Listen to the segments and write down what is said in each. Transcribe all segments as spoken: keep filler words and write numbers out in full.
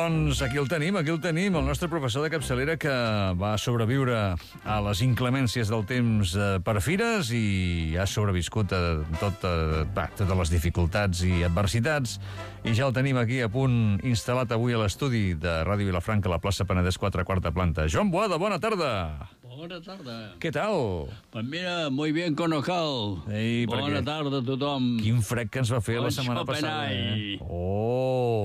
Doncs aquí el tenim, aquí el tenim, el nostre professor de capçalera que va sobreviure a les inclemències del temps per fires i ha sobreviscut a tot, a, a, totes les dificultats i adversitats, i ja el tenim aquí a punt instal·lat avui a l'estudi de Ràdio Vilafranca a la plaça Penedès quatre, quarta planta. Joan Boada, bona tarda. Bona tarda. Què tal? Pues mira, muy bien Conocal. Ei, bona què? tarda a tothom. Quin fred que ens va fer Bon la setmana passada. Xopenai. Eh? Oh!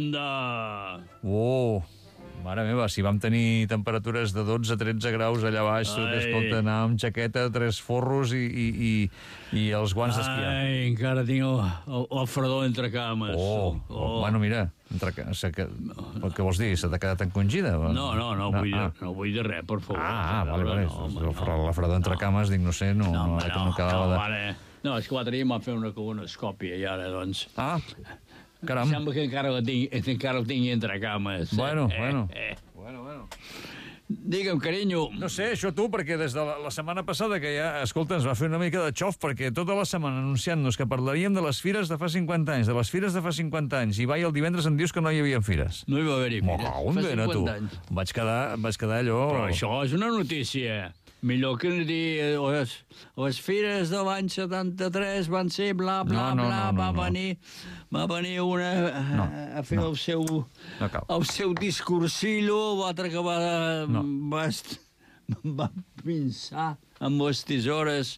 Anda! Oh! Mare meva, si vam tenir temperatures de dotze a tretze graus allà baix, tu, que, escolta, anar amb jaqueta, tres forros i, i, i, i els guants d'esquiar. Ai, encara tinc el, el, el fredor entre cames. Oh, oh. oh, bueno, mira, entre, o sigui, que, el que vols dir, se t'ha quedat encongida? No, no, no, no, vull, ah. no vull dir res, per favor. Ah, ah vale, vale. No, home, no, no, la fredor entre no. cames, dic, no sé, no, No, no, home, no, no, no acabava no, de... vale. No, és que l'altre dia m'han fet una colonoscòpia i ara, doncs... Ah, caram. Sembla que encara la tinc, encara el tinc entre cames. Bueno, eh, bueno. Eh. Bueno, bueno. Digue'm, carinyo. No sé, això tu, perquè des de la, la setmana passada que ja, escolta, ens va fer una mica de xof, perquè tota la setmana anunciant-nos que parlaríem de les fires de fa cinquanta anys, de les fires de fa cinquanta anys, i va, i el divendres em dius que no hi havia fires. No hi va haver-hi fires. Moca, on vena, tu? Anys. Vaig quedar, vaig quedar allò... Però això és una notícia. Millor que no dir les, les fires de l'any setanta-tres van ser bla, bla, no, no, bla, no, no, va, no. venir, va venir una a, No, a fer no. el seu, No cal. el seu discursillo, l'altre que va, No. va, est- va pinçar amb les tisores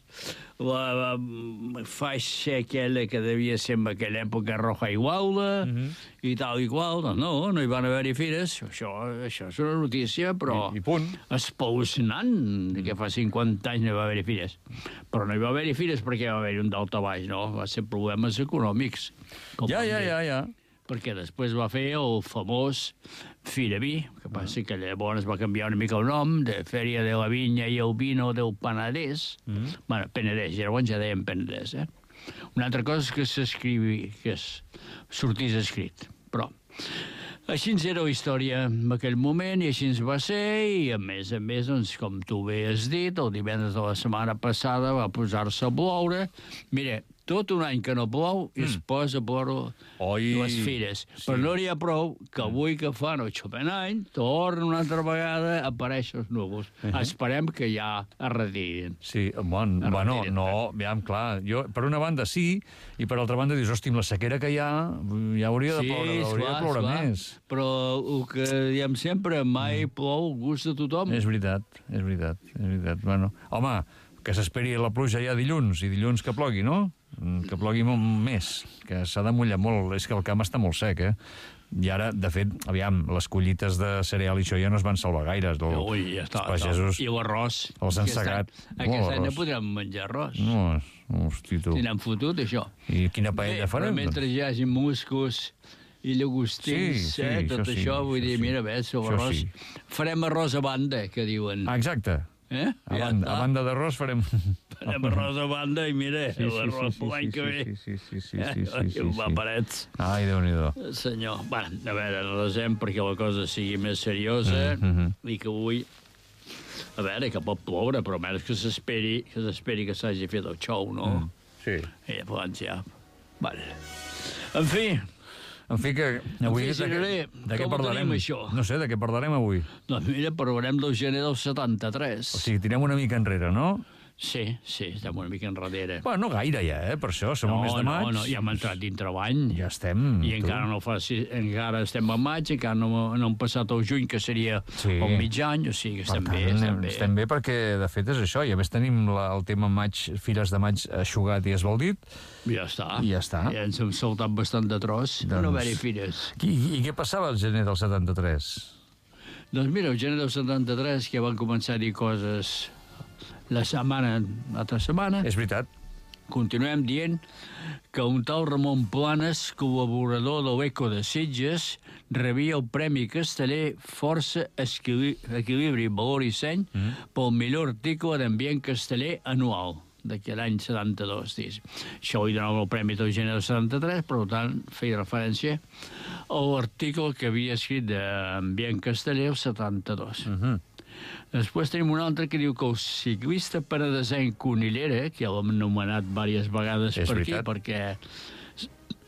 la, la faixa aquella que devia ser en aquella època roja igualda, Mhm. i tal i qual. Doncs no, no hi van haver-hi fires. Això, això és una notícia, però... I, i punt. Espeluznant, que fa cinquanta anys no hi va haver-hi fires. Però no hi va haver-hi fires perquè va haver-hi un daltabaix, no? Va ser problemes econòmics. com Ja, vam ja, dir. ja, ja. Perquè després va fer el famós Fira Vi, que passa que llavors va canviar una mica el nom, de Fèria de la Vinya i el Vino del Penedès. Mm. Bueno, Penedès, llavors ja deien Penedès, eh? Una altra cosa és que s'escrivi, que es sortís escrit, però... Així era la història en aquell moment i així va ser, i a més a més, doncs, com tu bé has dit, el divendres de la setmana passada va posar-se a ploure. Mira, tot un any que no plou i es posa a ploure Oi. les fires. Sí. Però no n'hi ha prou que avui que fan el Xopenany torna una altra vegada a aparèixer els núvols. Uh -huh. Esperem que ja es retirin. Sí, bueno, bueno, retirin, no, aviam, clar, jo, per una banda sí, i per altra banda dius, hosti, amb la sequera que hi ha, ja hauria de ploure, hauria de ploure més. Però el que diem sempre, mai plou al gust de tothom. És veritat, és veritat, és veritat. Bueno, home, que s'esperi la pluja ja dilluns, i dilluns que plogui, no? Que plogui molt més, que s'ha de mullar molt. És que el camp està molt sec, eh? I ara, de fet, aviam, les collites de cereal i això ja no es van salvar gaire. El, Ui, ja està. els pagesos I l'arròs. els han Aquest segat. any- Aquest any no arròs. podrem menjar arròs. No, hosti, tu. Tindrem fotut, això. I quina paella Bé, farem? però mentre hi hagi muscos i llagostins, Sí, sí, eh, tot això sí, això, vull això dir, sí. mira, ves, Això l'arròs... sí. Farem arròs a banda, que diuen. Ah, exacte. Eh? A, Ja banda, està. a banda d'arròs farem... Farem arròs a banda i mira, Sí, sí, l'arròs sí, per l'any sí, que ve. sí, sí, sí, sí, Eh? sí, sí, sí, Va sí. parets. Ai, Déu-n'hi-do. Senyor, bueno, a veure, resem perquè la cosa sigui més seriosa Mm, mm, i que avui, a veure, que pot ploure, però almenys que s'esperi que s'esperi que s'hagi fet el xou, no? Mm. Sí. I llavors ja... Vale. En fi, En fi, que avui... En fi, de, què, Cireré, de què com ho parlarem? tenim, això? No sé, de què parlarem avui? doncs mira, parlarem del gener del setanta-tres. O sigui, tirem una mica enrere, no? Sí, sí, estem una mica enrere. Bueno, no gaire ja, eh? Per això, som no, al mes de maig. no, no, ja hem entrat dintre l'any. Ja estem. I tu. encara no fa, si, encara estem a maig, encara no, no hem passat el juny, que seria Sí. el mig any, o sigui que Per estem tant, bé, estem bé. estem bé perquè, de fet, és això. I a més tenim la, el tema maig, fires de maig eixugat i esbaldit. Ja està. I ja està. Ja ens hem saltat bastant de tros. Doncs- No haver-hi fires. I, I què passava el gener del setanta-tres? Doncs mira, el gener del setanta-tres, que van començar a dir coses la setmana, l'altra setmana, És veritat. continuem dient que un tal Ramon Planes, col·laborador de l'Eco de Sitges, rebia el Premi Casteller Força Equilibri, Equilibri Valor i Seny mm. pel millor article d'ambient casteller anual d'aquell any setanta-dos. Dius. Això li donava el Premi del gener del setanta-tres, per tant, feia referència a l'article que havia escrit d'ambient casteller el setanta-dos. Uh -huh. Després tenim un altre que diu que el ciclista penedesenc Conillera, que ja l'hem anomenat diverses vegades És per veritat. aquí, perquè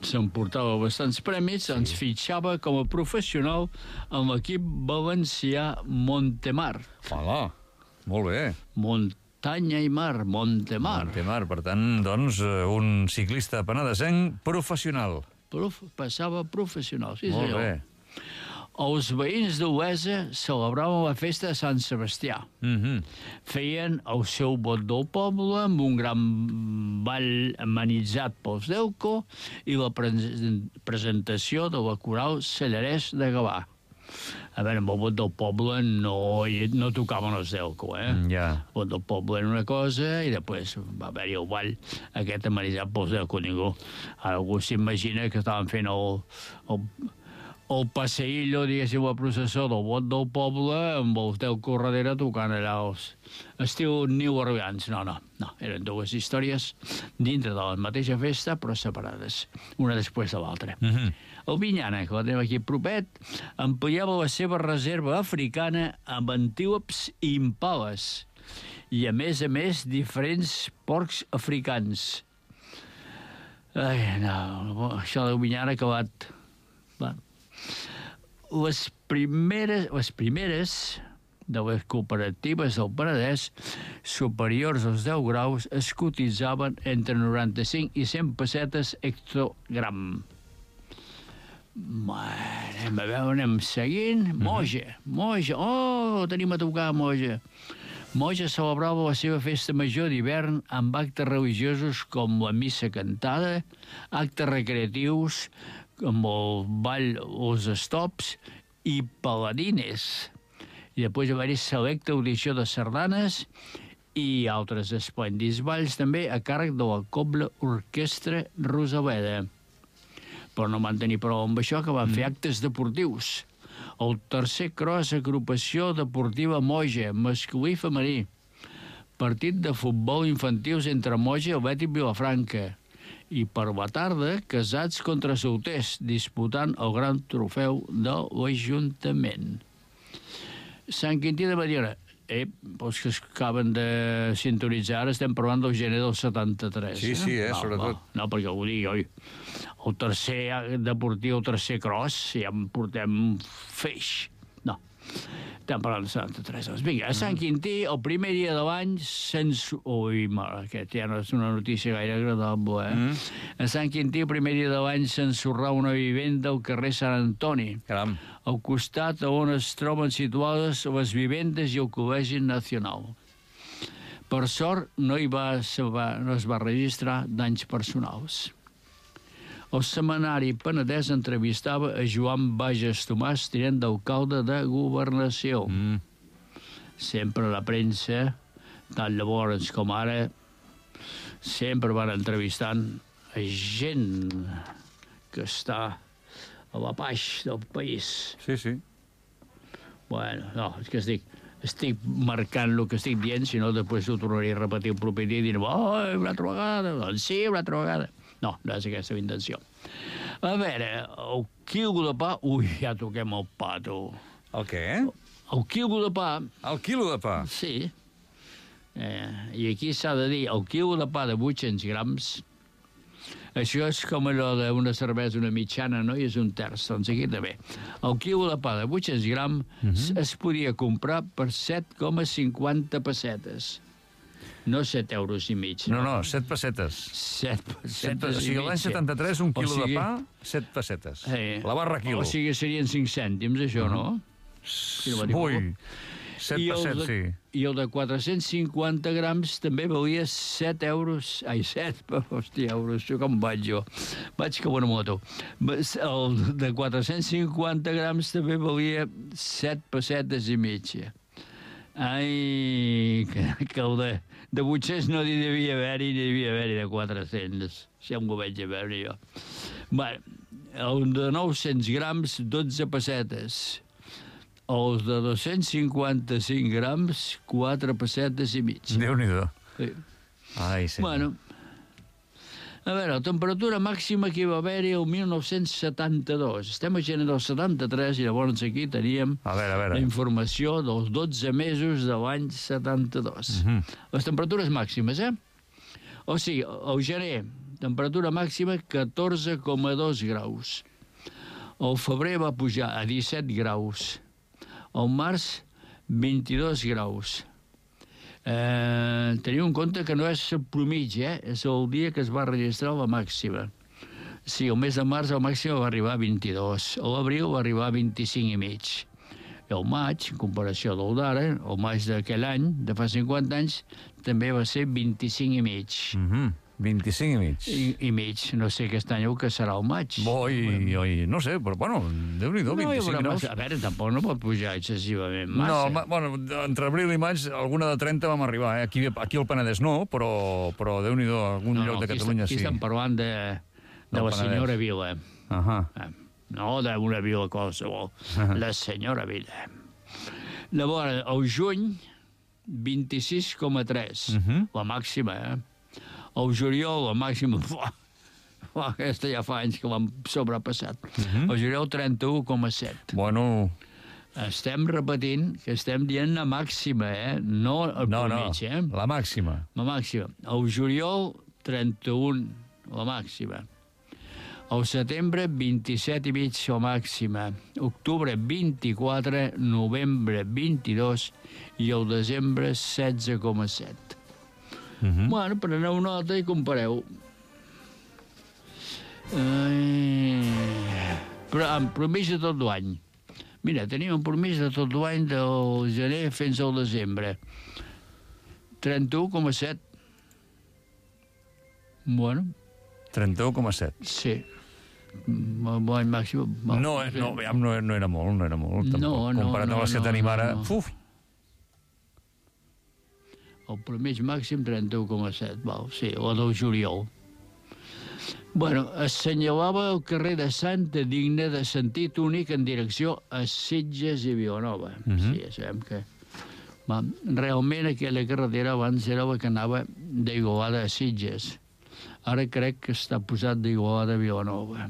s'emportava bastants premis, doncs sí. fitxava com a professional en l'equip valencià Montemar. Hola, molt bé. Muntanya i mar, Montemar. Montemar, per tant, doncs, un ciclista penedesenc professional. Prof, passava professional, sí molt senyor. bé. Els veïns d'Olesa celebraven la festa de Sant Sebastià. Mm-hmm. Feien el seu vot del poble amb un gran ball amenitzat pels Delco i la pre presentació de la coral Sallarès de Gavà. A veure, amb el vot del poble no, no tocaven els Delco, eh? Mm, ja. El vot del poble era una cosa i després va haver-hi el ball aquest amenitzat pels Delco. Ningú. Ara algú s'imagina que estaven fent el... el el passeillo, diguéssim, la processó del vot del poble amb els deu corredera tocant allà els... estiu New Orleans. No, no, no. Eren dues històries dintre de la mateixa festa, però separades, una després de l'altra. Mm-hmm. El Vinyana, que la tenim aquí propet, ampliava la seva reserva africana amb antílops i impales i, a més a més, diferents porcs africans. Ai, no, això del Vinyana ha acabat... Va. Les primeres, les primeres de les cooperatives del Penedès superiors als deu graus es cotitzaven entre noranta-cinc i cent pessetes hectogram. Anem a veure, anem seguint. Moja, Moja, oh, tenim a tocar Moja. Moja celebrava la seva festa major d'hivern amb actes religiosos com la missa cantada, actes recreatius, amb el ball, els estops i paladines. I després va haver-hi selecta audició de sardanes i altres esplèndids balls també a càrrec de la Cobla Orquestra Rosaleda. Però no van tenir prou amb això, que van fer actes deportius. El tercer cross agrupació deportiva Moja, masculí i femení. Partit de futbol infantils entre Moja i el Betis Vilafranca. I per la tarda, casats contra solters, disputant el gran trofeu de l'Ajuntament. Sant Quintí de Mediona. Eh, els que acaben de sintonitzar, ara estem parlant del gener del setanta-tres. Sí, sí, eh, no, sobretot. No, no, perquè ho digui, oi? El tercer deportiu, el tercer cross, ja en portem feix. No. Estem parlant de setanta-tres. Doncs vinga, a Sant Quintí, el primer dia de l'any, sense... Ui, mare, aquest ja no és una notícia gaire agradable, eh? Mm. A Sant Quintí, el primer dia de l'any, s'ensorrà una vivenda al carrer Sant Antoni. Caram. Al costat on es troben situades les vivendes i el Col·legi Nacional. Per sort, no, hi va, se va, no es va registrar danys personals. El setmanari Penedès entrevistava a Joan Bages Tomàs, tinent d'alcalde de Governació. Mm. Sempre la premsa, tant llavors com ara, sempre van entrevistant a gent que està a la baix del país. Sí, sí. Bueno, no, és que estic, estic marcant el que estic dient, si no després ho tornaré a repetir el proper dia i diré, oh, una altra vegada, doncs sí, una altra vegada. No, no és aquesta la intenció. A veure, el quilo de pa... Ui, ja toquem el pa, tu. El què? El quilo de pa... El quilo de pa? Sí. Eh, I aquí s'ha de dir, el quilo de pa de vuit-cents grams, això és com allò d'una cervesa, una mitjana, no? I és un terç, doncs aquí també. El quilo de pa de vuit-cents grams mm-hmm. es podia comprar per set coma cinquanta pessetes. No set euros i mig. No, no, set pessetes. Set pessetes o sigui, l'any setanta-tres, un quilo sigui... de pa, set pessetes. Eh, la barra quilo. O sigui, serien cinc cèntims, això, no? Si no Ui, set pessets, de, sí. I el de quatre-cents cinquanta grams també valia set euros. Ai, set, hòstia, euros, això com vaig jo. Vaig com una moto. El de quatre-cents cinquanta grams també valia set pessetes i mitja. Ai, que, que el de, de vuit-cents no hi devia haver-hi, ni devia haver-hi de quatre-cents. Si em ho veig a veure jo. Bé, el de nou-cents grams, dotze pessetes. Els de dos-cents cinquanta-cinc grams, quatre pessetes i mig. Déu-n'hi-do. Sí. Ai, sí. Bueno, a veure, la temperatura màxima que hi va haver-hi el mil nou-cents setanta-dos. Estem a gener del setanta-tres i llavors aquí teníem a veure, a veure. la informació dels dotze mesos de l'any setanta-dos. Mm-hmm. Les temperatures màximes, eh? O sigui, el gener temperatura màxima catorze coma dos graus. El febrer va pujar a disset graus. El març, vint-i-dos graus. Eh, teniu en compte que no és promig, eh? És el dia que es va registrar la màxima. Sí, el mes de març el màxim va arribar a vint-i-dos. A l'abril va arribar a vint-i-cinc i mig. El maig, en comparació del d'ara, el maig d'aquell any, de fa cinquanta anys, també va ser vint-i-cinc i mig. Mm-hmm. vint-i-cinc i mig. I, i mig. No sé aquest any que serà el maig. Oi, oi, no sé, però bueno, Déu-n'hi-do, vint-i-cinc no, graus. A veure, tampoc no pot pujar excessivament massa. No, ma, bueno, entre abril i maig, alguna de trenta vam arribar, eh? Aquí, aquí al Penedès no, però, però Déu-n'hi-do, algun no, lloc no, de Catalunya aquí sí. Aquí estem parlant de, de la senyora Vila. Ahà. No d'una vila qualsevol. La senyora Vila. Llavors, al juny, vint-i-sis coma tres, uh-huh. La màxima, eh? Al juliol, la màxima... Fuà, fuà, aquesta ja fa anys que l'han sobrepassat. Uh-huh. Al juliol, trenta-u coma set. Bueno... Estem repetint que estem dient la màxima, eh? No el no, promig, no, eh? la màxima. La màxima. Al juliol, trenta-u, la màxima. Al setembre, vint-i-set i mig, la màxima. Octubre, vint-i-quatre, novembre, vint-i-dos i el desembre, setze coma set. Uh-huh. Bueno, preneu nota i compareu. Eh... Però amb promís de tot l'any. Mira, tenim un promís de tot l'any del gener fins al desembre. trenta-u coma set. Bueno. trenta-u coma set. Sí. Bon màxim. No, no, no, no, no era molt, no era molt, tampoc. No, no, comparat no, amb les que no, tenim ara, no, no. Uf! El promig màxim, trenta-u coma set, val, sí, o del juliol. Bueno, assenyalava el carrer de Santa digne de sentit únic en direcció a Sitges i Vilanova. Uh-huh. Sí, ja sabem que... Va, realment aquella carretera abans era la que anava d'Igualada a Sitges. Ara crec que està posat d'Igualada a Vilanova.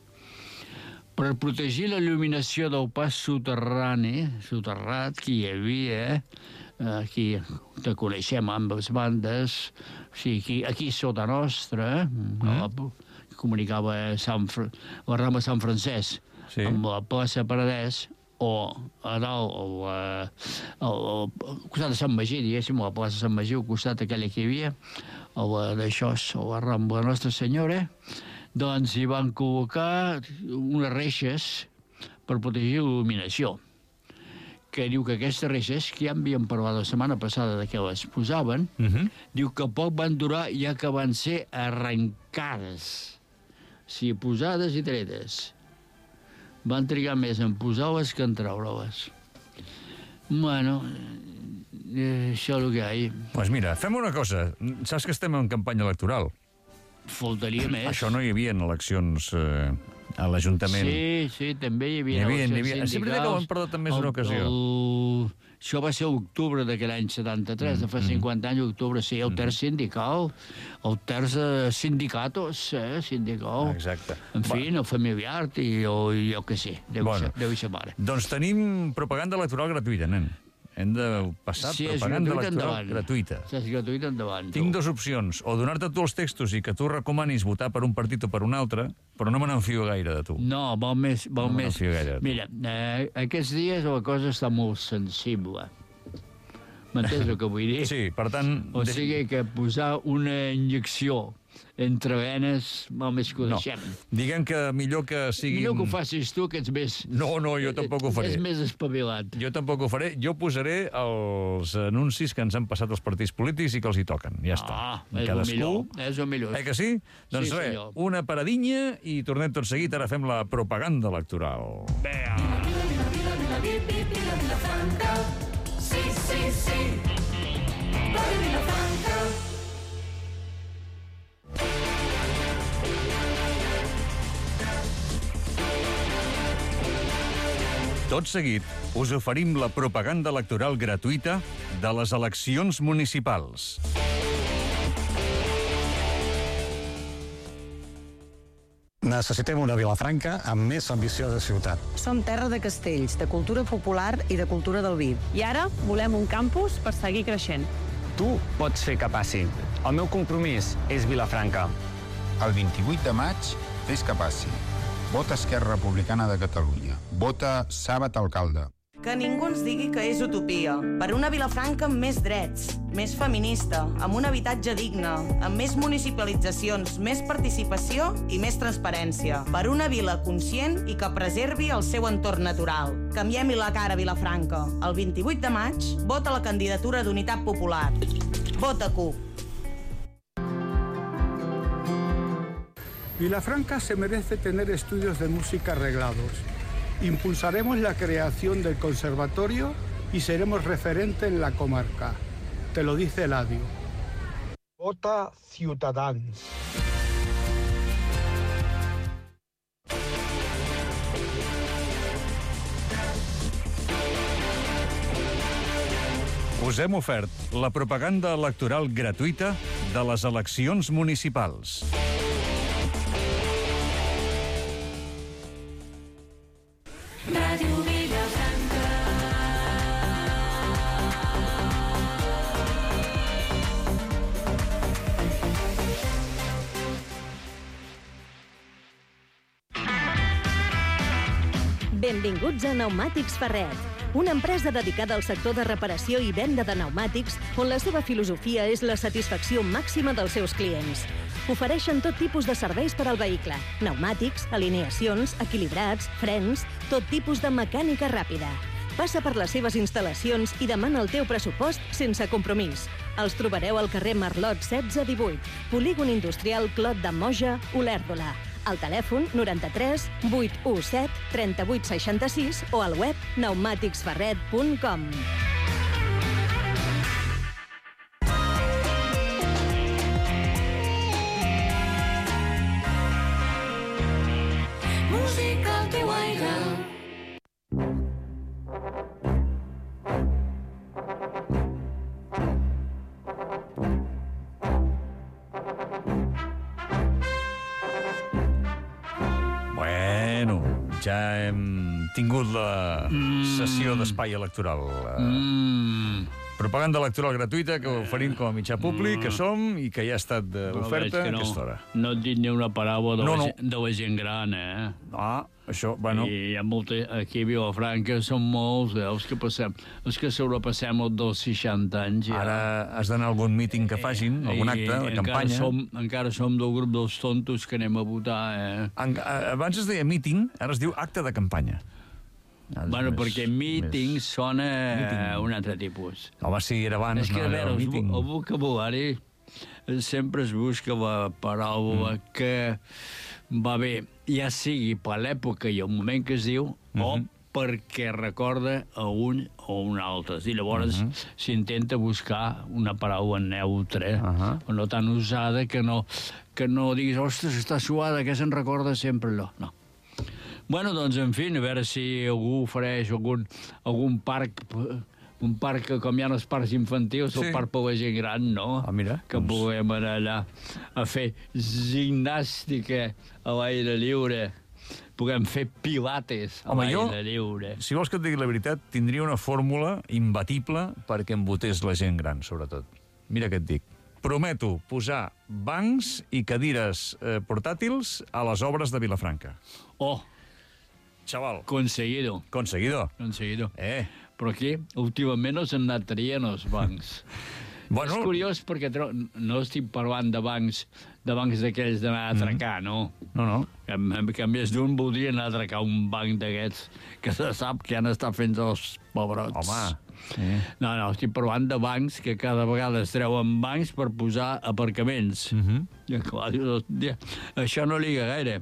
Per protegir la il·luminació del pas soterrani, soterrat, que hi havia, aquí que coneixem ambes bandes, o sigui, aquí, aquí sota nostra, mm. la, comunicava Sant, la Rambla Sant Francesc sí. amb la plaça Paradès, o a dalt, al, al, al costat de Sant Magí, diguéssim, a la plaça Sant Magí, al costat aquella que hi havia, a la d'això, a la Rambla Nostra Senyora, doncs hi van col·locar unes reixes per protegir l'il·luminació, que diu que aquestes reixes, que ja havien parlat la setmana passada de què les posaven, uh-huh. diu que poc van durar ja que van ser arrencades, o sigui, posades i tretes. Van trigar més en posar-les que en treure-les. Bueno, eh, això és el que hi ha. Doncs pues mira, fem una cosa. Saps que estem en campanya electoral? Faltaria més. Això no hi havia eleccions eh, a l'Ajuntament. Sí, sí, també hi havia, hi havia eleccions hi havia. sindicals. Sempre que ho hem parlat en més d'una ocasió. El... Això va ser l'octubre d'aquell any setanta-tres, mm, de fa cinquanta mm. anys, l'octubre, sí, el terç sindical, el terç de sindicatos, eh, sindical. Exacte. En fi, el familiar i jo, jo que sé, deu, bueno. ser, deu ser mare. Doncs tenim propaganda electoral gratuïta, nen. Hem de passar sí, propaganda gratuïta electoral endavant. gratuïta. Sí, és gratuïta endavant. Tinc dues opcions, o donar-te tu els textos i que tu recomanis votar per un partit o per un altre, però no me n'enfio gaire de tu. No, val més... Val no més. Gaire Mira, eh, aquests dies la cosa està molt sensible. M'entens el que vull dir? Sí, per tant... O sigui que posar una injecció entre venes, val més que ho deixem. No. Diguem que millor que siguin... Millor que ho facis tu, que ets més... No, no, jo tampoc ho faré. És més espavilat. Jo tampoc ho faré. Jo posaré els anuncis que ens han passat els partits polítics i que els hi toquen. Ja està. Ah, és el millor. És el millor. Eh que sí? Doncs sí, res, senyor. una paradinya i tornem tot seguit. Ara fem la propaganda electoral. Bea! Sí, sí, sí. Ràdio Vilafranca. Tot seguit, us oferim la propaganda electoral gratuïta de les eleccions municipals. Necessitem una Vilafranca amb més ambició de ciutat. Som terra de castells, de cultura popular i de cultura del vi. I ara volem un campus per seguir creixent. Tu pots fer que passi. El meu compromís és Vilafranca. El vint-i-vuit de maig, fes que passi. Vota Esquerra Republicana de Catalunya. Vota Sàbat Alcalde. Que ningú ens digui que és utopia. Per una Vilafranca amb més drets, més feminista, amb un habitatge digne, amb més municipalitzacions, més participació i més transparència. Per una vila conscient i que preservi el seu entorn natural. Canviem-hi la cara a Vilafranca. El vint-i-vuit de maig, vota la candidatura d'Unitat Popular. Vota CUP. Vilafranca se merece tener estudios de música arreglados. Impulsaremos la creación del conservatorio y seremos referente en la comarca. Te lo dice Eladio. Vota Ciutadans. Us hem ofert la propaganda electoral gratuïta de les eleccions municipals. Ràdio Vilafranca. Benvinguts a Pneumàtics Ferret, una empresa dedicada al sector de reparació i venda de pneumàtics, on la seva filosofia és la satisfacció màxima dels seus clients. Ofereixen tot tipus de serveis per al vehicle, pneumàtics, alineacions, equilibrats, frens, tot tipus de mecànica ràpida. Passa per les seves instal·lacions i demana el teu pressupost sense compromís. Els trobareu al carrer Marlot setze divuit, Polígon Industrial Clot de Moja, Olèrdola. Al telèfon noranta-tres vuit cent disset trenta-vuit seixanta-sis o al web pneumàtics ferret punt com. Música al teu aire. Bueno, ja hem tingut la sessió d'espai electoral. Mm. Propaganda electoral gratuïta que oferim com a mitjà públic, que som, i que ja ha estat de l'oferta no, aquesta hora. No et dit ni una paraula de, No, la, no. gent- de la gent gran, eh? Ah, això, bueno... I hi ha molta... Aquí a Vilafranca són molts, eh, els que passem... Els que sobrepassem els dels seixanta anys. Ja. Ara has d'anar a algun míting que facin, algun acte, de encara campanya. Som, encara som del grup dels tontos que anem a votar, eh? En, abans es deia míting, ara es diu acte de campanya. Ah, Bueno, més- perquè meeting més- sona Meeting. un altre tipus. Home, sí, era abans, És que, no, a era veure, el el, míting. el vocabulari sempre es busca la paraula mm. que va bé, ja sigui per l'època i el moment que es diu, mm -hmm. o perquè recorda a un o un altre. I llavors mm -hmm. s'intenta buscar una paraula neutra, uh -huh. o no tan usada que no, que no diguis, ostres, està suada, que se'n recorda sempre allò. No. Bueno, doncs, en fi, a veure si algú ofereix algun, algun parc, un parc que, com hi ha els parcs infantils, sí. El parc per la gent gran, no? Ah, mira. Que doncs... puguem anar allà a fer gimnàstica a l'aire lliure, puguem fer pilates a Home, jo, l'aire lliure. si vols que et digui la veritat, tindria una fórmula imbatible perquè em votés la gent gran, sobretot. Mira què et dic. Prometo posar bancs i cadires eh, portàtils a les obres de Vilafranca. Oh! Xaval. Conseguido. Conseguido. Conseguido. Eh. Però aquí, últimament, no s'han anat traient els bancs. Bueno... És curiós perquè tro... no estic parlant de bancs de bancs d'aquells d'anar a atracar, mm. no? No, no. Que, que més d'un voldria anar a atracar un banc d'aquests que se sap que han estat fent els pobrots. Home, sí. No, no, estic parlant de bancs que cada vegada es treuen bancs per posar aparcaments. Mm -hmm. I clar, dius, hòstia, això no liga gaire.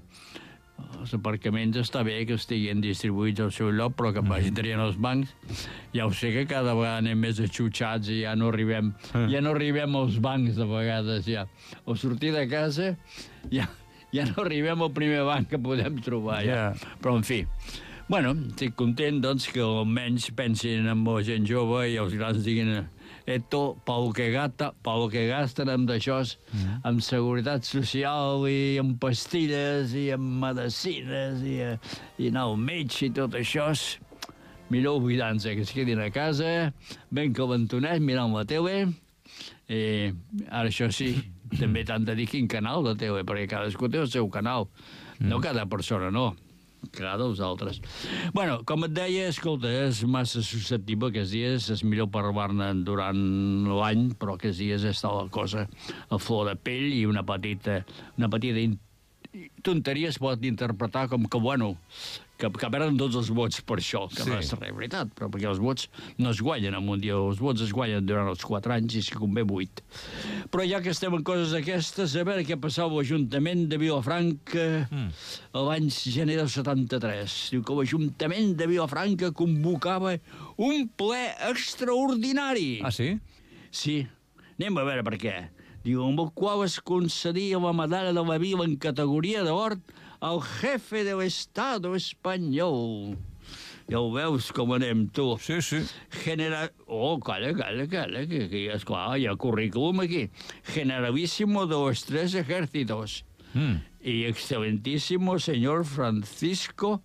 Els aparcaments està bé que estiguin distribuïts al seu lloc, però que mm. vagin traient els bancs. Ja ho sé que cada vegada anem més atxutxats i ja no arribem, mm. ja no arribem als bancs de vegades, ja. O sortir de casa, ja, ja no arribem al primer banc que podem trobar, ja. Yeah. Però, en fi, bueno, estic content, doncs, que almenys pensin en la gent jove i els grans diguin esto, pel que, gata, pel que gasten amb d'això, mm. amb seguretat social i amb pastilles i amb medicines i, i anar al metge i tot això, millor oblidant-se, que es quedin a casa, ben calentonets, mirant la tele, i ara això sí, també t'han de dir quin canal de T V, perquè cadascú té el seu canal. No cada persona, no. Cada dels altres. Bueno, com et deia, escolta, és massa susceptible aquests dies, és millor parlar-ne durant l'any, però aquests dies està la cosa a flor de pell i una petita, una petita in- tonteria es pot interpretar com que, bueno, que, que perden tots els vots per això, que sí. No és res veritat, però perquè els vots no es guanyen en un dia, els vots es guanyen durant els quatre anys i si convé vuit. Però ja que estem en coses aquestes, a veure què passava a l'Ajuntament de Vilafranca mm. l'any gener del setanta-tres. Diu que l'Ajuntament de Vilafranca convocava un ple extraordinari. Ah, sí? Sí. Anem a veure per què. Diu, amb el qual es concedia la medalla de la vila en categoria d'or al jefe de l'Estado espanyol. Ja ho veus com anem, tu. Sí, sí. Genera... Oh, calla, calla, calla, que, que esclar, hi ha currículum aquí. Generalísimo de los tres ejércitos. Mm. Y excelentísimo señor Francisco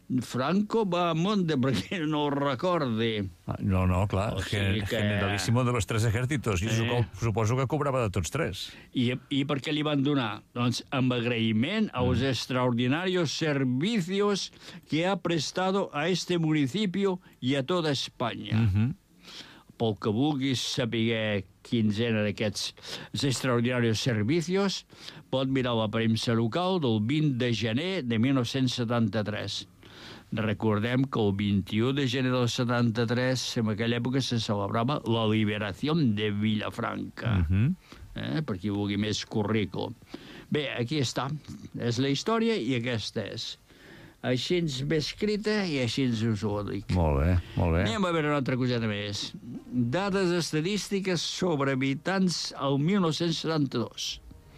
Franco Bahamonde, perquè no ho recordi. Ah, no, no, clar, O sigui que- generalísimo de los tres ejércitos. I Eh. supo- suposo que cobrava de tots tres. I, I per què li van donar? Doncs amb agraïment a los extraordinarios servicios que ha prestado a este municipio y a toda España. Mhm. Pel que vulguis saber quins eren aquests extraordinaris servicios, pot mirar la premsa local del vint de gener de mil nou-cents setanta-tres. Recordem que el vint-i-u de gener del setanta-tres, en aquella època, se celebrava la liberació de Vilafranca. Mhm. Eh? Per qui vulgui més currículum. Bé, aquí està. És la història i aquesta és. Així ens ve escrita i així ens us ho dic. Molt bé, molt bé. Anem a veure una altra coseta més. Dades estadístiques sobre habitants al mil nou-cents setanta-dos.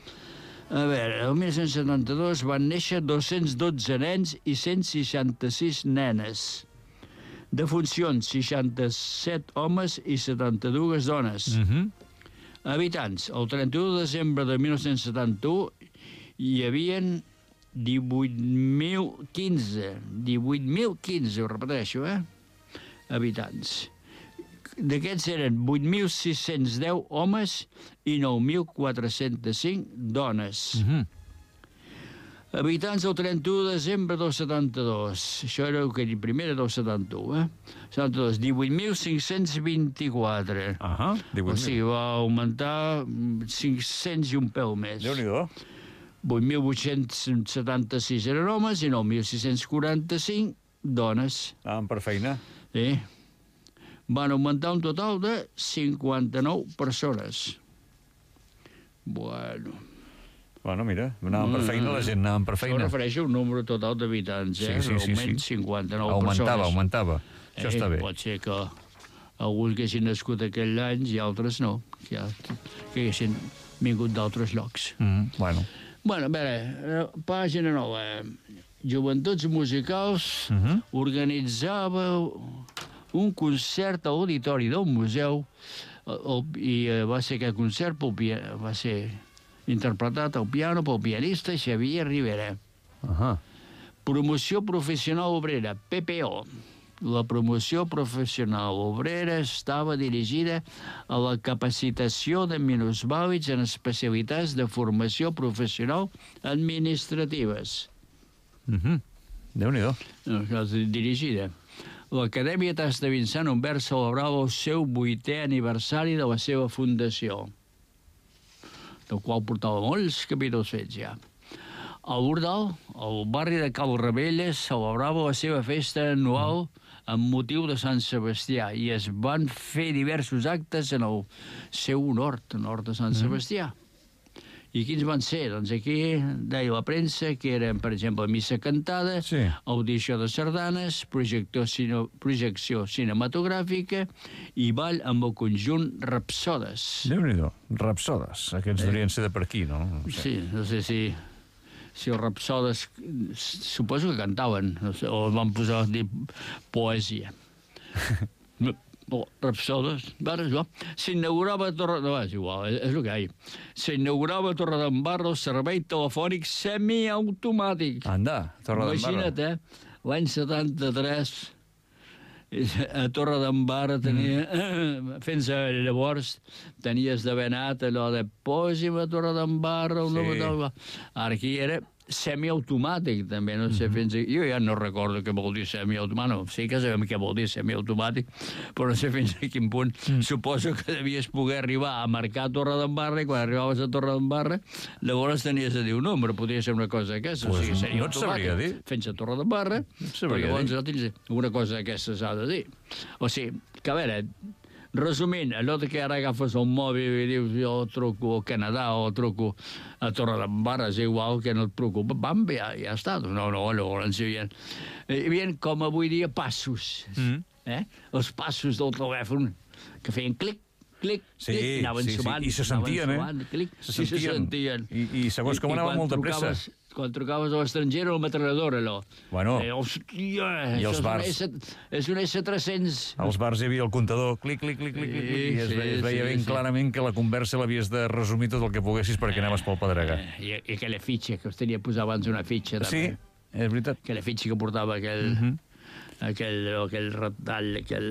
A veure, el mil nou-cents setanta-dos van néixer dos-cents dotze nens i cent seixanta-sis nenes. Defuncions, seixanta-set homes i setanta-dues dones. Mhm. Habitants, el trenta-u de desembre de mil nou-cents setanta-u hi havia divuit mil quinze. divuit mil quinze, ho repeteixo, eh? Habitants. D'aquests eren vuit mil sis-cents deu homes i nou mil quatre-cents cinc dones. Mhm. Habitants el trenta-u de desembre del setanta-dos. Això era el que era primera del setanta-u, eh? setanta-dos, divuit mil cinc-cents vint-i-quatre. Ahà, divuit O mil. sigui, va augmentar cinc-cents i un pèl més. Déu-n'hi-do. vuit mil vuit-cents setanta-sis eren homes i nou mil sis-cents quaranta-cinc dones. Anàvem per feina. Sí. Van augmentar un total de cinquanta-nou persones. Bueno... Bueno, mira, anàvem per feina, la gent anàvem per Això feina. refereix a un número total d'habitants, eh? Sí, sí, sí, Augment sí. cinquanta-nou Augmentava, persones. augmentava. Això està bé. Pot ser que alguns que haguessin nascut aquell any i altres no, que, ja, que haguessin vingut d'altres llocs. Mm, bueno. Bueno, a veure, eh, pàgina nova. Joventuts Musicals Uh -huh. organitzava un concert a l'auditori del museu el, el, i eh, va ser aquest concert pel, pia- va ser interpretat al piano pel pianista Xavier Rivera. Uh -huh. Promoció professional obrera, P P O. La promoció professional obrera estava dirigida a la capacitació de minusvàlids en especialitats de formació professional administratives. Uh -huh. Déu-n'hi-do. No, això és dirigida. L'Acadèmia Tas de Vincent Humbert celebrava el seu vuitè aniversari de la seva fundació, del qual portava molts capítols fets ja. A Bordal, el barri de Cal Rebelles, celebrava la seva festa anual amb motiu de Sant Sebastià i es van fer diversos actes en el seu honor, en honor de Sant Sebastià. I quins van ser? Doncs aquí deia la premsa que eren, per exemple, missa cantada, Sí. audició de sardanes, projecció, cine, projecció cinematogràfica i ball amb el conjunt Rapsodes. Déu-n'hi-do. Rapsodes. Aquests eh. deurien ser de per aquí, no? No sé. Sí, no sé si, si els Rapsodes suposo que cantaven, no sé, o van posar a dir poesia. Oh, Rapsodes, ara jo. S'inaugurava a Torre... No, és igual, és, és el que hi ha. S'inaugurava a Torre d'en Barro el servei telefònic semiautomàtic. Anda, Torre d'en Barro. Imagina't, eh? L'any setanta-tres a Torre d'Embarra tenia... Mm. Fins a llavors tenies d'haver anat allò de posi'm a Torre d'Embarra, sí. Número... Ara aquí era semiautomàtic, també, no sé, mm-hmm. fins a... Jo ja no recordo què vol dir semiautomàtic, no, sí que sabem què vol dir semiautomàtic, però no sé fins a quin punt. Mm. Suposo que devies poder arribar a marcar Torre d'Embarra i quan arribaves a Torre d'Embarra llavors tenies de dir un nombre, podria ser una cosa d'aquestes, pues, o sigui, seria no automàtic, fins a Torre d'Embarra, no però llavors no tens una cosa d'aquestes ha de dir. O sigui, que a veure, resumint, allò que ara agafes el mòbil i dius jo truco a Canadà o truco a Torre d'Embarra, és igual que no et preocupa, bam, ja, ja està. No, no, llavors hi havia, hi havia com avui dia passos, mm. eh? Els passos del telèfon que feien clic, clic, sí, clic, anaven sí, sumant, sí. I se sentien, sumant, eh? Clic, se sentien. I se sentien. I, i segons com anava molta pressa. Quan trucaves a l'estranger, el metrallador, allò. Bueno, eh, hòstia, i els bars... És un, S, és un S tres cents. Als bars hi havia el comptador, clic, clic, clic, clic, clic, i es veia, es veia sí, ben sí. clarament que la conversa l'havies de resumir tot el que poguessis perquè anaves pel pedregar. Eh, i, I aquella fitxa, que us tenia a posar abans una fitxa. També. Sí, és veritat. Aquella fitxa que portava aquell... Uh-huh. Aquell, aquell retall, aquell...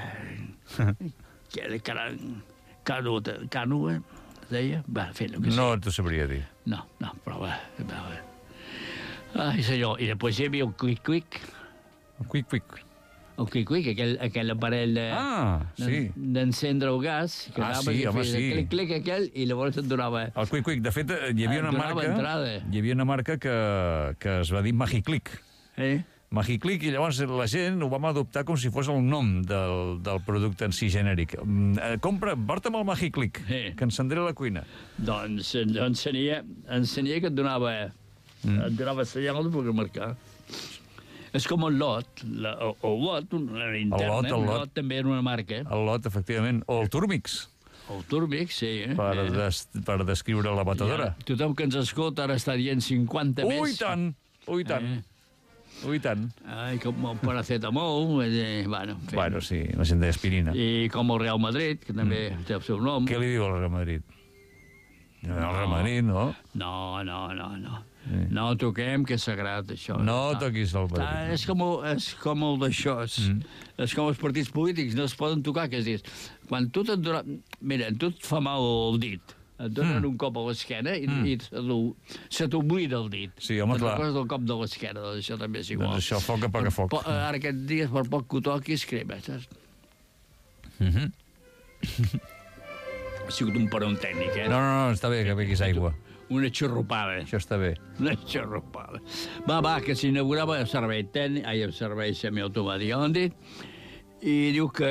aquell caran... Canu, canu, eh? Deia? Va, fent-ho que sí. No t'ho sabria dir. No, no, però va, va, va. Ai, senyor, i després hi havia el quick-quick. El quick-quick. El quick-quick, aquell, aquell aparell de, ah, sí. d'encendre el gas. Que ah, sí, home, sí. Clic-clic aquell i llavors et donava... El quick-quick, de fet, hi havia una marca... entrada. Hi havia una marca que, que es va dir Magiclick. Eh? Magiclick, i llavors la gent ho vam adoptar com si fos el nom del, del producte en si genèric. Compra, porta'm el Magiclick, eh. que encendré la cuina. Doncs ensenia, ensenia que et donava... Mm. Et donava senyal per marcar. És com el lot, la, el, el lot, la interna, el lot, el lot. lot també era una marca. El lot, efectivament. O el Turmix. El Turmix, sí. Eh? Per, des, per descriure la batedora. Ja, tothom que ens escolta ara està dient cinquanta més. Ui, tant! Ui, tant! Eh? Ui, tant. Ai, com el paracetamol, eh, bueno... Fent. Bueno, sí, la gent d'aspirina. I com el Real Madrid, que també mm. té el seu nom. Què li diu al Real Madrid? No, el Real Madrid, no? No, no, no, no. Sí. No toquem, que és sagrat, això. No toquis el Madrid. Ah, és, com el, és com el d'això. És, mm. és com els partits polítics, no es poden tocar, que és dir, quan tu te'n dona... Mira, tu et fa mal el dit, et donen mm. un cop a l'esquena i, mm. i se t'oblida el dit. Sí, home, clar. Te'n recordes del cop de l'esquena, doncs això també és igual. Doncs això foc apaga foc. Po, ara aquests dies, per poc que ho toquis, crema, saps? Mhm. Ha sigut un peron tècnic, eh? No, no, no, està bé que beguis aigua. Una xarrupada. Això està bé. Una xarrupada. Va, va, que s'inaugurava el servei tècnic, ai, el servei semiautomàtic, ja l'han dit, i diu que...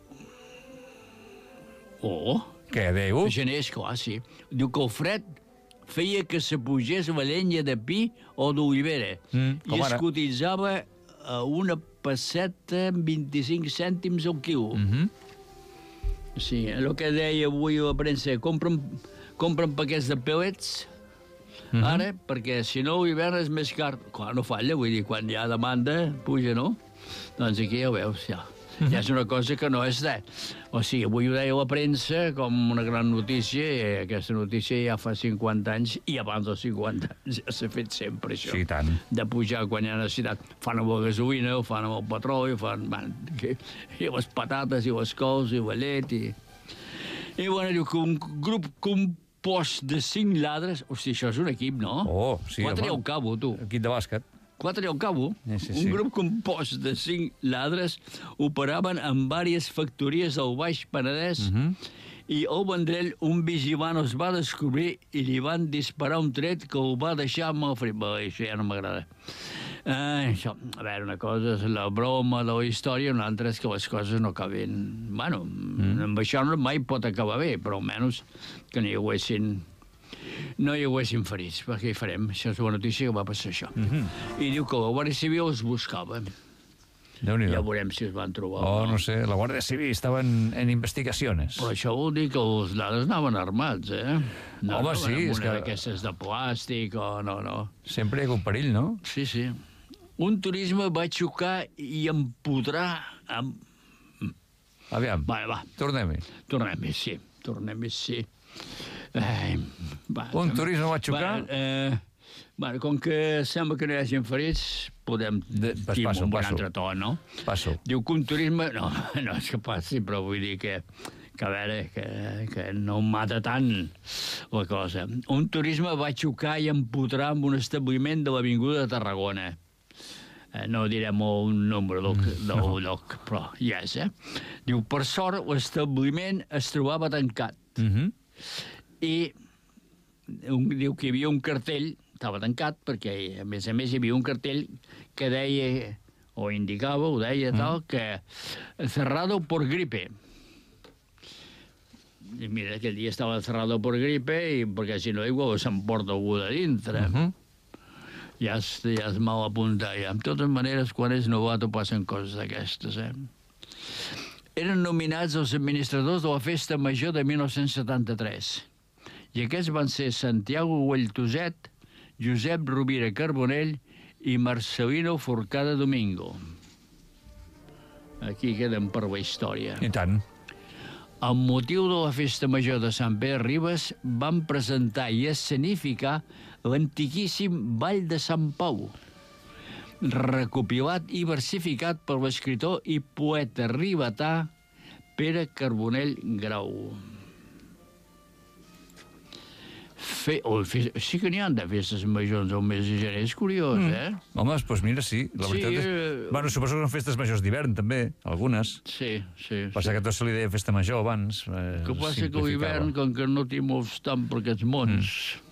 Oh! Què, diu? Gener, esclar, sí. Diu que el fred feia que se pugés la llenya de pi o d'olivera. Mm, I es cotitzava a una passeta amb vint-i-cinc cèntims al quilo. Mhm. Sí, el que deia avui a la premsa, compren, compren paquets de pellets, mm-hmm. ara, perquè si no l'hivern és més car. Clar, no falla, vull dir, quan hi ha demanda, puja, no? Doncs aquí ja ho veus, ja. Mm-hmm. Ja és una cosa que no és de... O sigui, avui ho deia la premsa com una gran notícia, i aquesta notícia ja fa cinquanta anys, i abans dels cinquanta anys ja s'ha fet sempre, això. Sí, tant. De pujar quan hi ha necessitat. Fan amb la gasolina, ho fan amb el petroli, fan... Man, que, i les patates, i les cols, i la llet, i... I, bueno, diu que un grup compost de cinc lladres... Hosti, això és un equip, no? Oh, sí, Quatre home. al cabo, tu. Equip de bàsquet. Quatre al cabo. Sí, sí, sí. Un grup compost de cinc lladres operaven en diverses factories del Baix Penedès uh-huh. i al Vendrell un vigilant els va descobrir i li van disparar un tret que el va deixar molt frit. Bé, això ja no m'agrada. Eh, això, a veure, una cosa és la broma de la història, una altra és que les coses no acaben... Bueno, mm. amb això no mai pot acabar bé, però almenys que no hi haguessin... No hi haguessin ferits, perquè hi farem. Això és la notícia que va passar això. Mm-hmm. I diu que la Guàrdia Civil els buscava. Déu-n'hi-do. Ja veurem si es van trobar. Oh, no sé, la Guàrdia Civil estava en, en investigacions. Però això vol dir que els lladres anaven armats, eh? No, home, no, sí, és una que... d'aquestes de plàstic o no, no. Sempre hi ha un perill, no? Sí, sí. Un turisme va xocar i empodrar amb... Aviam, va, va. tornem-hi. Tornem-hi, sí. Tornem-hi, sí. Eh, va, un turisme va xocar? Va, eh, Bueno, com que sembla que no hi hagi ferits, podem dir passo, un bon passo. altre to, no? Passo. Diu que un turisme... No, no és que passi, però vull dir que, que a veure, que, que no em mata tant la cosa. Un turisme va xocar i empotrar amb un establiment de l'Avinguda de Tarragona. Eh, no direm el número del, del no. lloc, però ja és, eh? Diu, per sort, l'establiment es trobava tancat. Mhm. I un, diu que hi havia un cartell, estava tancat, perquè, a més a més, hi havia un cartell que deia, o indicava, o deia mm. tal, que cerrado por gripe. I mira, aquell dia estava cerrado por gripe, i perquè si no, igual s'emporta algú de dintre. Uh -huh. Ja és, ja és mal apuntar, ja. De totes maneres, quan és novato passen coses d'aquestes, eh? Eren nominats els administradors de la Festa Major de mil nou-cents setanta-tres. I aquests van ser Santiago Güell-Tuset, Josep Rovira Carbonell i Marcelino Forcada Domingo. Aquí queden per la història. I tant. Amb motiu de la Festa Major de Sant Pere Ribes van presentar i escenificar l'antiquíssim Ball de Sant Pau, recopilat i versificat per l'escriptor i poeta ribetà Pere Carbonell Grau. Fe... Oh, fe... Sí que n'hi ha de festes majors al mes de gener, és curiós, mm. eh? Home, doncs mira, sí. La sí, veritat és... eh... Bueno, suposo que són festes majors d'hivern, també, algunes. Sí, sí. Passa sí. que tot se li deia festa major abans. Eh, que passa que l'hivern, com que no té molts tant per aquests mons,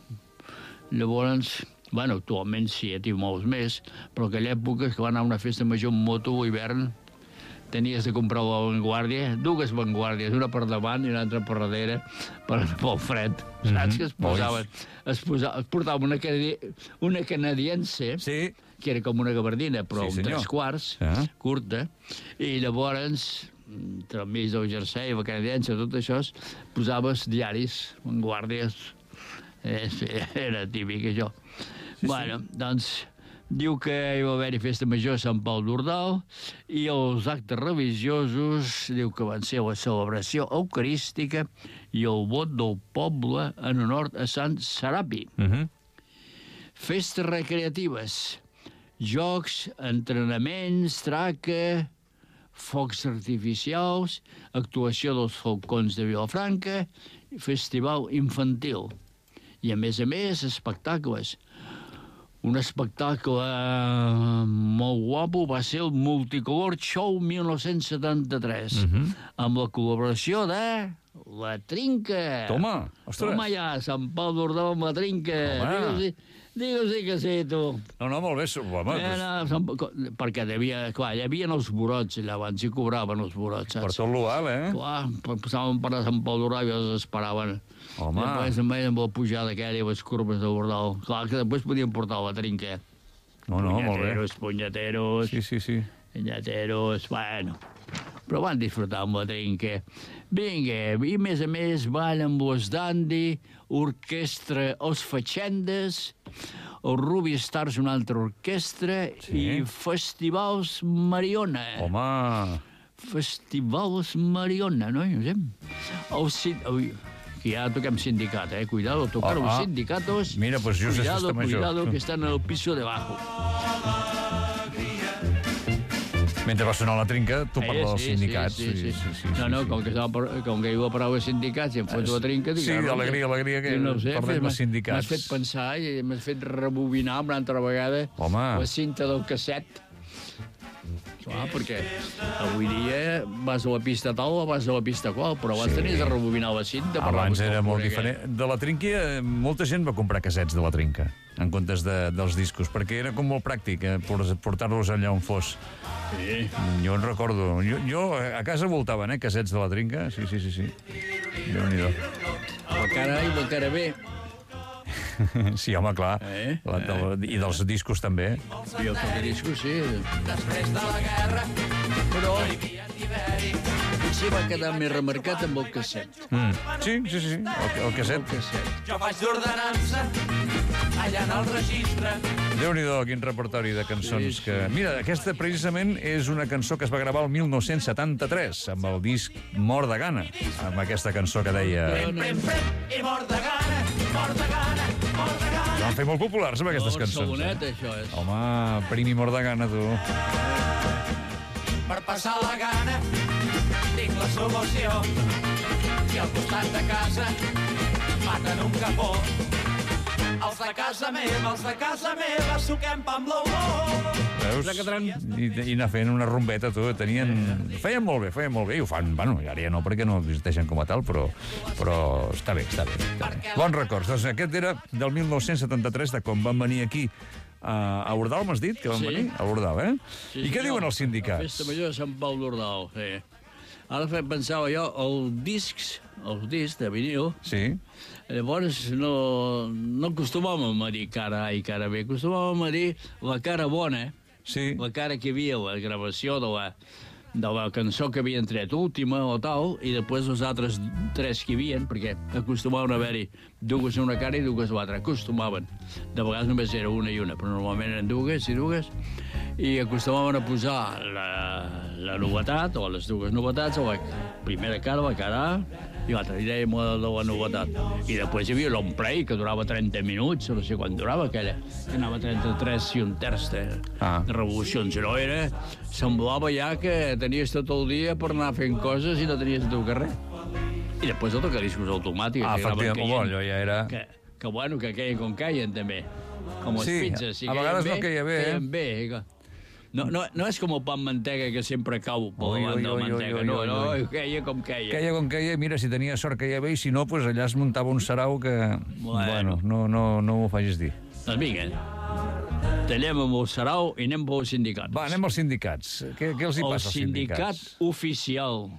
mm. llavors... Bueno, actualment sí, ja tinc molts més, però aquella època que va anar a una festa major amb moto a l'hivern, tenies de comprar la Vanguardia, dues Vanguardies, una per davant i una altra per darrere, per pel fred. Mm -hmm. Saps que es posaven... Es, posava, es portava una, canadi, una canadiense, sí. que era com una gabardina, però sí, amb tres quarts, ah. curta, i llavors, entre el mig del jersei, la canadiense, tot això, posaves diaris, Vanguardies. Eh, sí, era típic, això. Sí, bueno, sí. Doncs, diu que hi va haver-hi festa major a Sant Pau d'Ordal i els actes religiosos, diu que van ser la celebració eucarística i el vot del poble en honor a Sant Serapi. Uh -huh. Festes recreatives, jocs, entrenaments, traca, focs artificials, actuació dels Falcons de Vilafranca, festival infantil. I, a més a més, espectacles. Un espectacle molt guapo va ser el Multicolor Show mil nou-cents setanta-tres, uh -huh. amb la col·laboració de La Trinca. Toma, ostres. Toma ja, Sant Pau d'Ordal amb La Trinca. Digue-s'hi digue que sí, tu. No, no, molt bé. Home, eh, no, Sant... Perquè devia, clar, hi havia els borots allà abans, i cobraven els borots, saps? Per tot l'oval, eh? Clar, passaven per Sant Pau d'Ordal i els esperaven. Home. Després també amb la pujada aquella i les curves de l'Ordal. Clar, que després podien portar La Trinca. No, no, molt bé. Punyeteros, punyeteros. Sí, sí, sí. Punyeteros, bueno. Però van disfrutar amb La Trinca. Vinga, i a més a més ball amb los Dandy, orquestra Els Fatxendes, els Ruby Stars, una altra orquestra, sí. I festivals Mariona. Home! Festivals Mariona, no? No sé. El cin... Ui, que ja toquem sindicat, eh? Cuidado, tocar los ah, ah. sindicatos. Mira, pues just cuidado, és festa major. Cuidado, que están en el piso de abajo. Mentre va sonar La Trinca, tu eh, parles dels sí, sindicats. Sí, sí, sí. sí, sí, no, no, sí. com que, estava, com que hi va parar els sindicats i em fots La Trinca... Sí, d'alegria, alegria, que no sé, parlem dels sindicats. M'has fet pensar i m'has fet rebobinar una altra vegada Home. la cinta del casset. Clar, perquè avui dia vas a la pista tal o vas a la pista qual, però abans sí. tenies de rebobinar la cinta. Abans era molt diferent. De La Trinca, molta gent va comprar cassets de La Trinca, en comptes de, dels discos, perquè era com molt pràctic eh, portar-los allà on fos. Sí. Jo en recordo. Jo, jo a casa voltaven, eh, cassets de La Trinca. Sí, sí, sí, sí. Déu-n'hi-do. La cara A i la cara B. Sí, home, clar. Eh? La, del, I dels discos, també. I el tocadiscos, sí. Després de la guerra, però potser va quedar més remarcat amb el casset. Mm. Sí, sí, sí, el, el casset. El casset. jo faig d'ordenança allà en el registre. Déu-n'hi-do, quin repertori de cançons sí, sí. que... Mira, aquesta precisament és una cançó que es va gravar el mil nou-cents setanta-tres, amb el disc Mort de Gana, amb aquesta cançó que deia... Prem, prem, prem, i mort de gana, mort de gana, mort de gana. Joan fer molt populars amb aquestes No, cançons. Barcelonet, Eh? això és. Home, primi mort de gana, tu. Per passar la gana tinc la solució. Si al costat de casa maten un capó, els de casa meva, els de casa meva, suquem pa amb l'olor. Veus? I, I anar fent una rumbeta, tu. Tenien... Feien molt bé, feien molt bé, i ho fan, bueno, ara ja no, perquè no existeixen com a tal, però, però està bé, està bé. Està bé. Bons records. Doncs aquest era del mil nou-cents setanta-tres, de quan van venir aquí a, a Ordal, m'has dit, que van Sí. venir? A Ordal, eh? Sí, I què senyor. diuen els sindicats? La Festa Major de Sant Pau d'Ordal, sí. Ara fe- pensava jo, els discs, els discs de vinil, sí. Llavors no, no acostumàvem a dir cara A i cara B, acostumàvem a dir la cara bona, sí. la cara que hi havia, la gravació de la, de la cançó que havien tret última o tal, i després els altres tres que hi havien, perquè acostumaven a haver-hi dues a una cara i dues a l'altra, acostumaven. De vegades només era una i una, però normalment eren dues i dues, i acostumaven a posar la, la novetat, o les dues novetats, o la primera cara, la cara A, i l'altra, i dèiem la de la novetat. I després hi havia l'on play, que durava trenta minuts, no sé quan durava aquella, que anava trenta-tres i un terç de, Ah. de revolucions. No era... Semblava ja que tenies tot el dia per anar fent coses i no tenies tot el carrer. I després el tocadiscos automàtic. Ah, que anaven efectivament, caient, allò ja era... Que, que bueno, que queien com caien, també. Com les Sí, pizzas. Si a vegades queien no queia bé, eh? Queien bé, que... No, no, no és com el pa amb mantega que sempre cau per Ui, davant ui, de la ui, ui, mantega. ui, No, ui, no, ui. queia com queia. Queia com queia, mira, si tenia sort queia bé, i si no, pues allà es muntava un sarau que... Bueno. Bueno, no, no, no m'ho facis dir. Doncs vinga, tallem amb el sarau i anem pels sindicats. Va, anem als sindicats. Què, què els hi El passa als sindicat sindicats? oficial.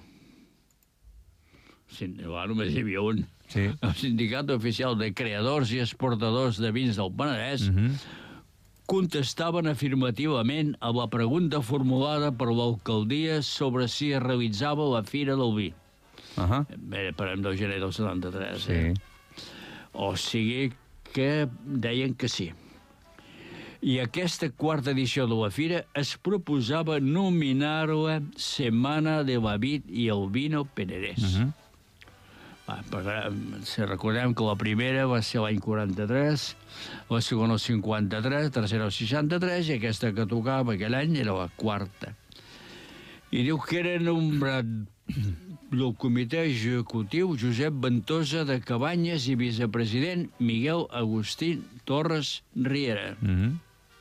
Sí, va, només hi havia un. Sí. El sindicat oficial de creadors i exportadors de vins del Penedès Mm -hmm. contestaven afirmativament a la pregunta formulada per l'alcaldia sobre si es realitzava la Fira del Vi. Uh -huh. Bé, parlem del gener del setanta-tres. Sí. Eh? O sigui que deien que sí. I aquesta quarta edició de la Fira es proposava nominar-la Setmana de la Vid i el Vino Penedès. Uh -huh. Va, però, si recordem que la primera va ser l'any quaranta-tres, la segona el cinquanta-tres, la tercera el seixanta-tres, i aquesta que tocava aquell any era la quarta. I diu que era nombrat del comitè executiu Josep Ventosa de Cabanyes i vicepresident Miguel Agustín Torres Riera. Uh -huh.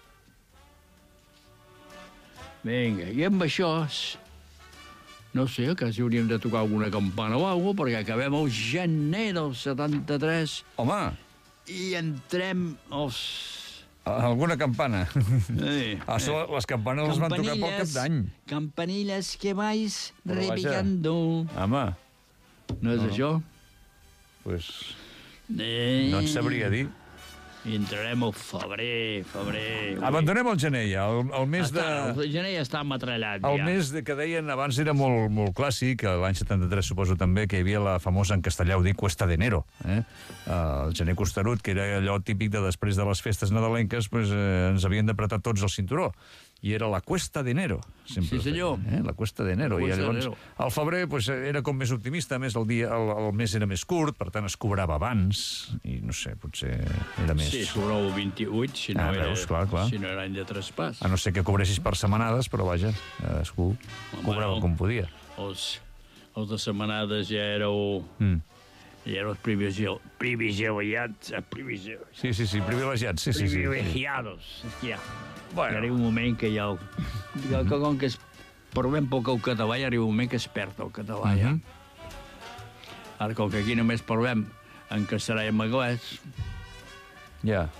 Vinga, i amb això, no sé, quasi hauríem de tocar alguna campana o alguna cosa, perquè acabem el gener del setanta-tres. Home! I entrem als... Alguna campana. Sí. Ah, so, les campanes les van tocar pel cap d'any. Campanilles que vais Però vaja. repicando. Home. No és No. això? Pues, Eh... no et sabria dir. I entrarem al febrer, febrer... Abandonem el gener ja, el, el mes de... Està, el gener ja està matrallat, El ja. mes de, que deien abans era molt, molt clàssic, l'any setanta-tres suposo també, que hi havia la famosa en castellà, ho dic, Cuesta de Enero, eh? el gener costerut, que era allò típic de després de les festes nadalenques, pues, eh, ens havien d'apretar tots el cinturó, i era la Cuesta de Enero. Sempre Sí, senyor. feien, eh? La Cuesta de Enero. La I Cuesta llavors, d'Enero. al febrer pues, era com més optimista, a més el, dia, el, el mes era més curt, per tant es cobrava abans, i no sé, potser era més... Sí, sobre el vint-i-vuit, si no, Ah, era, veus, clar, clar. si no era any de traspàs. A no ser que cobressis per setmanades, però vaja, cadascú cobrava no. com podia. Els, els de setmanades ja éreu... Mm. Ja éreu els privilegio- privilegiats. eh, privilegio- Sí, sí, sí, privilegiats, sí, sí, sí. Privilegiados. És que ja... Bueno. Hi arriba un moment que ja... El, que, que com que es parlem poc el català, hi arriba un moment que es perd el català, ja. Mhm. Ara, com que aquí només parlem en castellà i en anglès... Ja.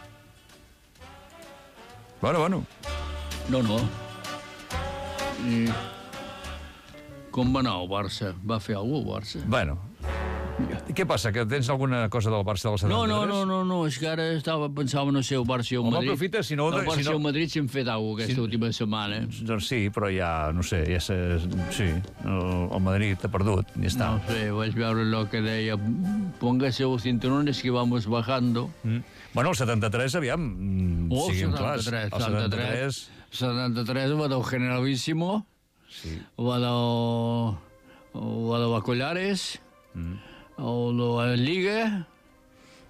Bueno, bueno. No, no. I... Com va anar el Barça? Va fer alguna cosa, el Barça? Bueno. I què passa, que tens alguna cosa del Barça del setanta-tres? No, no, no, no, no, és que ara estava, pensava, no sé, el Barça i el Home, Madrid. aprofita, si no- El Barça si no- i el Madrid s'han fet alguna cosa aquesta Si- última setmana. Doncs sí, però ja, no sé, ja sé, sí, el, el Madrid ha perdut, ja està. No sé, vaig veure lo que deia, póngase los cinturones que vamos bajando. Mm. Bueno, el setanta-tres, aviam, mm, Oh, siguem clars. setanta-tres, El setanta-tres... setanta-tres va del Generalísimo, Sí. va del... va de Bacollares, Mm. o de la Lliga,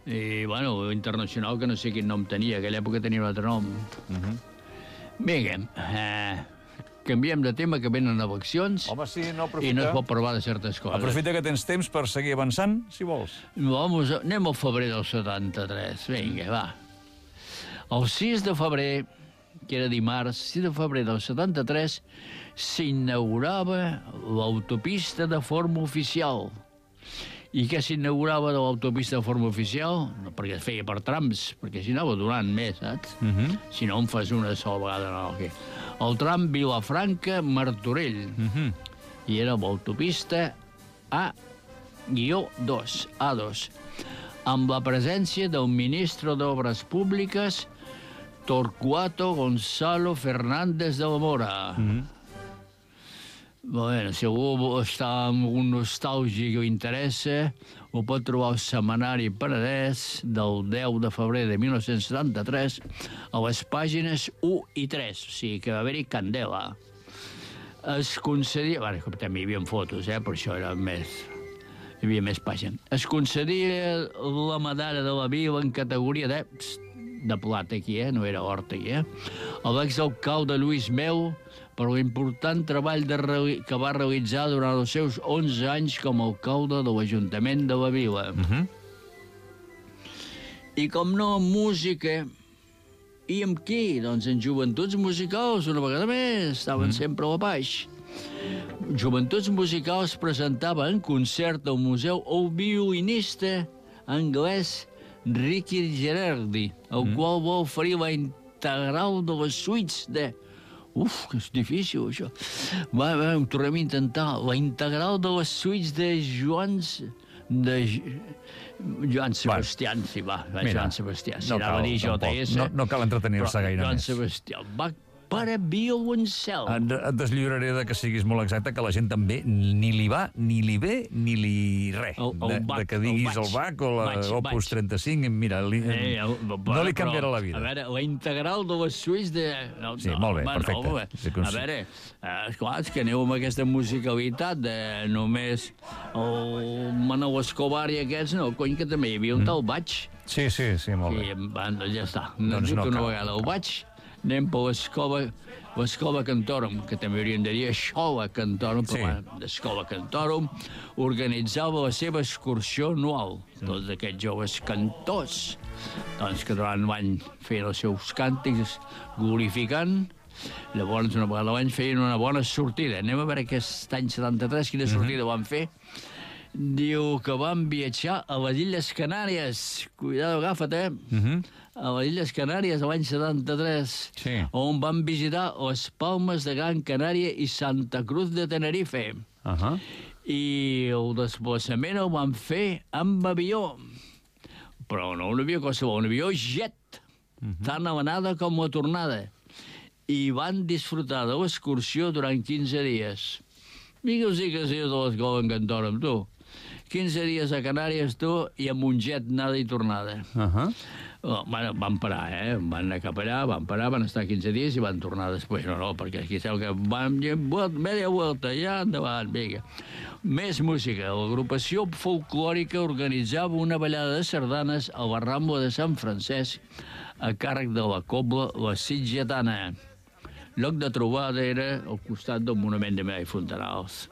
I, bueno, internacional, que no sé quin nom tenia. Aquella època tenia un altre nom. Uh-huh. Vinga, eh, canviem de tema, que venen eleccions. Home, sí, no aprofita. I no es pot parlar de certes coses. Aprofita que tens temps per seguir avançant, si vols. Vamos, anem al febrer del setanta-tres. Vinga, va. El sis de febrer, que era dimarts, sis de febrer del setanta-tres, s'inaugurava l'autopista de forma oficial. I què s'inaugurava de l'autopista de forma oficial? No, perquè es feia per trams, perquè si anava durant més, saps? Uh -huh. Si no, en fas una sola vegada. No, okay. El tram Vilafranca-Martorell. Uh -huh. I era l'autopista A dos, A dos, amb la presència del ministre d'Obres Públiques, Torquato Gonzalo Fernández de la Mora. Uh -huh. Bueno, si algú està amb un nostàlgic o interessa, ho pot trobar al Setmanari Penedès del deu de febrer de mil nou-cents setanta-tres a les pàgines u i tres, o sigui que va haver-hi candela. Es concedia... Bueno, també hi havia fotos, eh, per això era més... Hi havia més pàgines. Es concedia la medalla de la vila en categoria de... de plata aquí, eh? No era horta aquí, eh? A l'exalcalde Lluís Meu, per l'important treball de reali... que va realitzar durant els seus onze anys com a alcalde de l'Ajuntament de la Vila. Uh -huh. I com no, amb música. I amb qui? Doncs en Joventuts Musicals, una vegada més, estaven uh -huh. sempre a la baix. Joventuts Musicals presentava en concert al museu el violinista anglès Ricky Gerardi, el mm. qual va oferir la integral de les suites de... Uf, que és difícil, això. Va, va, ho tornem a intentar. La integral de les suites de Joan... de Joan Sebastià, sí, va, va Mira, Joan Sebastià. Si no anava a dir J S... No, no cal entretenir-se gaire Joan més. Joan Sebastià va per a violoncel. Et, et deslliuraré de que siguis molt exacte, que la gent també ni li va, ni li ve, ni li res. El, el de, bac, de que diguis el, el bac o l'Opus trenta-cinc, mira, li, eh, el, no li canviarà la vida. A veure, la integral de les suites de... No, sí, no, molt bé, home, perfecte. No, sí, a veure, eh, esclar, és que aneu amb aquesta musicalitat de només el Manol Escobar i aquests, no, cony, que també hi havia un mm. tal Baig. Sí, sí, sí, molt bé. I, doncs ja està. Doncs no una vegada el Baig, anem per l'escola, l'escola Cantorum, que també hauríem de dir escola Cantorum, però sí. bueno, l'escola Cantorum organitzava la seva excursió anual. Mm. Tots aquests joves cantors, doncs que durant l'any feien els seus càntics glorificant. Llavors, una vegada a l'any feien una bona sortida. Anem a veure aquest any setanta-tres quina sortida mm-hmm. van fer. Diu que van viatjar a les Illes Canàries. Cuidado, agafa't, eh? Mm-hmm. A les Illes Canàries l'any setanta-tres, sí. on van visitar les Palmes de Gran Canària i Santa Cruz de Tenerife. Uh -huh. I el desplaçament el van fer amb avió. Però no un avió qualsevol, un avió jet, uh -huh. tant a l'anada com a la tornada. I van disfrutar de l'excursió durant quinze dies. Mira, sí que sí, de l'escola en Cantorum, tu. quinze dies a Canàries, tu, i amb un jet anada i tornada. Uh -huh. Oh, bueno, van parar, eh? Van anar cap allà, van parar, van estar quinze dies i van tornar després. No, no, perquè aquí sabeu que van media volta, ja endavant, vinga. Més música. L'agrupació folclòrica organitzava una ballada de sardanes a la Rambla de Sant Francesc a càrrec de la cobla La Sitgetana. Lloc de trobada era al costat del Monument de Mera i Fontanals.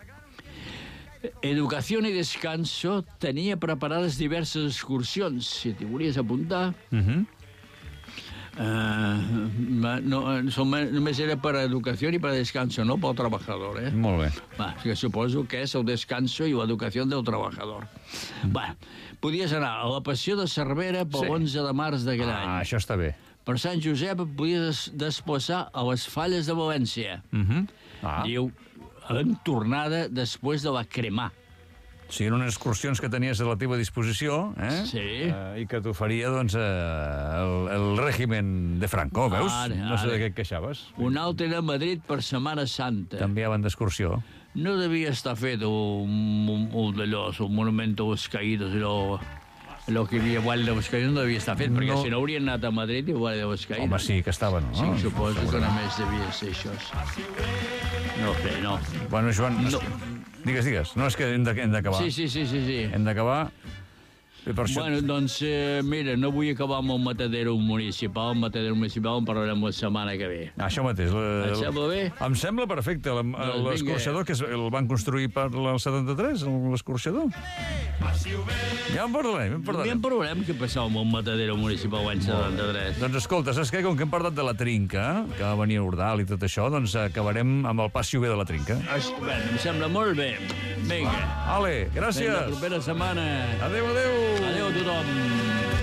Educació i Descanso tenia preparades diverses excursions. Si t'hi volies apuntar... Uh -huh. uh, no, som, només era per a Educació i per a Descanso, no pel treballador, eh? Molt bé. Va, que suposo que és el Descanso i l'Educació del treballador. Mm. Va, podies anar a la Passió de Cervera per sí. l'onze de març d'aquell ah, any. Ah, això està bé. Per Sant Josep podies desplaçar a les Falles de València. Uh -huh. ah. Diu, en tornada després de la cremar. O sigui, unes excursions que tenies a la teva disposició, eh? Sí. Eh, i que t'oferia, doncs, eh, el, el règimen de Franco, veus? Ara, no sé ara. de què et queixaves. Un altre era a Madrid per Setmana Santa. També van d'excursió. No devia estar fet un, un, un d'allò, un monument a les caïdes, allò... El que hi havia Vall de Boscaïdes no devia estar fet, no. perquè si no haurien anat a Madrid i Vall de Boscaïdes. Home, sí, que estava, no? Sí, suposo que només devia ser això. No sé, no. Bueno, Joan, no. digues, digues. No, és que hem d'acabar. Sí, sí, sí, sí, sí. Hem d'acabar. Això... Bueno, doncs, eh, mira, no vull acabar amb el matadero municipal. El matadero municipal en parlarem la setmana que ve. Ah, això mateix. La, Et sembla bé? Em sembla perfecte. Doncs L'escorxador, que el van construir per el setanta-tres, l'escorxador. Ja en parlarem, en parlarem. Ja en parlarem què passava amb el matadero municipal l'any setanta-tres. Doncs escolta, saps què? Com que hem parlat de la trinca, que va venir a Ordal i tot això, doncs acabarem amb el passi bé de la trinca. Estupend, em sembla molt bé. Vinga. Ale, gràcies. Fins la propera setmana. Adéu, adéu. Adéu a tothom.